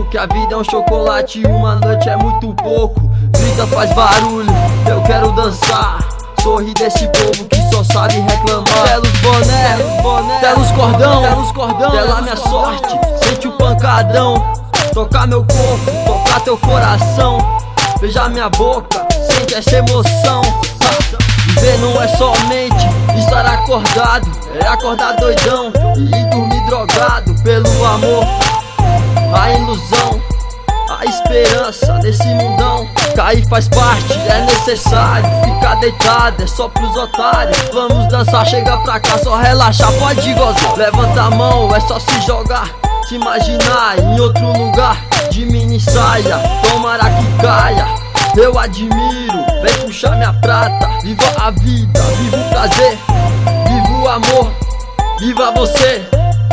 que a vida é um chocolate e uma noite é muito pouco. Grita, faz barulho, eu quero dançar. Sorri desse povo que só sabe reclamar. Belos boné, belos cordão, pela minha sorte, sente o pancadão. Tocar meu corpo, tocar teu coração. Beija minha boca, sente essa emoção. Viver não é somente estar acordado, é acordar doidão e dormir drogado pelo amor. A ilusão, a esperança nesse mundão. Cair faz parte, é necessário. Ficar deitado é só pros otários. Vamos dançar, chega pra cá, só relaxar, pode gozar. Levanta a mão, é só se jogar. Se imaginar em outro lugar de mini saia, tomara que caia. Eu admiro, vem puxar minha prata. Viva a vida, viva o prazer, viva o amor, viva você.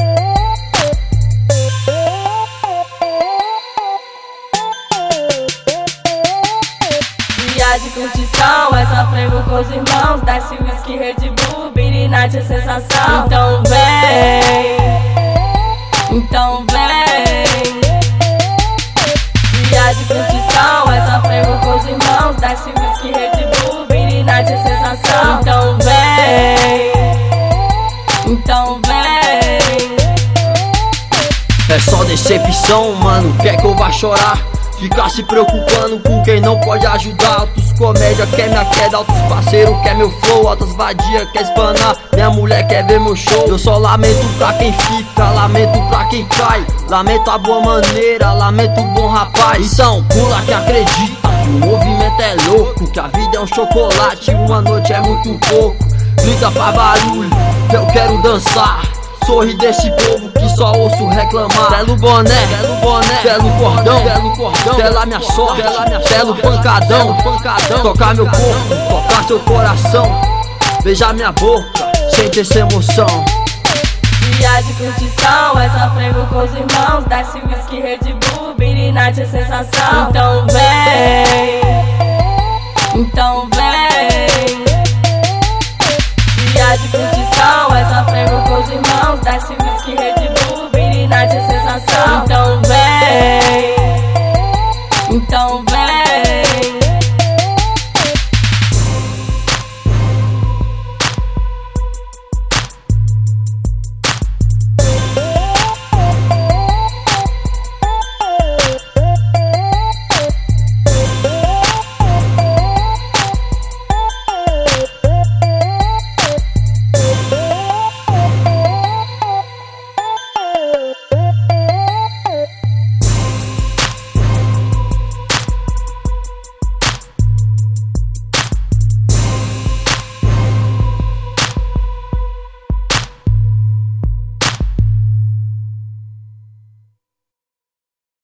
Dia de curtição, é só frevo com os irmãos. Desce whisky, Red Bull, Billy Night é sensação. Então vem, então vem. Dia de curtição, é só frevo com os irmãos. Desce whisky, Red Bull, Billy Night é sensação. Então vem, então vem. É só decepção, mano, quer que eu vá chorar? Ficar se preocupando com quem não pode ajudar. Altos comédia quer minha queda, altos parceiro quer meu flow. Altas vadia quer espanar, minha mulher quer ver meu show. Eu só lamento pra quem fica, lamento pra quem cai. Lamento a boa maneira, lamento o bom rapaz. Então pula que acredita que o movimento é louco, que a vida é um chocolate e uma noite é muito pouco. Grita pra barulho, que eu quero dançar. Sorri desse povo que só ouço reclamar. Belo boné, belo cordão, pela minha sorte, belo pancadão. Tocar meu corpo, tocar seu coração. Beijar minha boca, sente essa emoção. Dia de curtição, é só frevo com os irmãos. Desce whisky, Red Bull, Billy Night é sensação. Então vem, então vem. Dia de curtição, é só frevo com os irmãos. Desce whisky, Red Bull.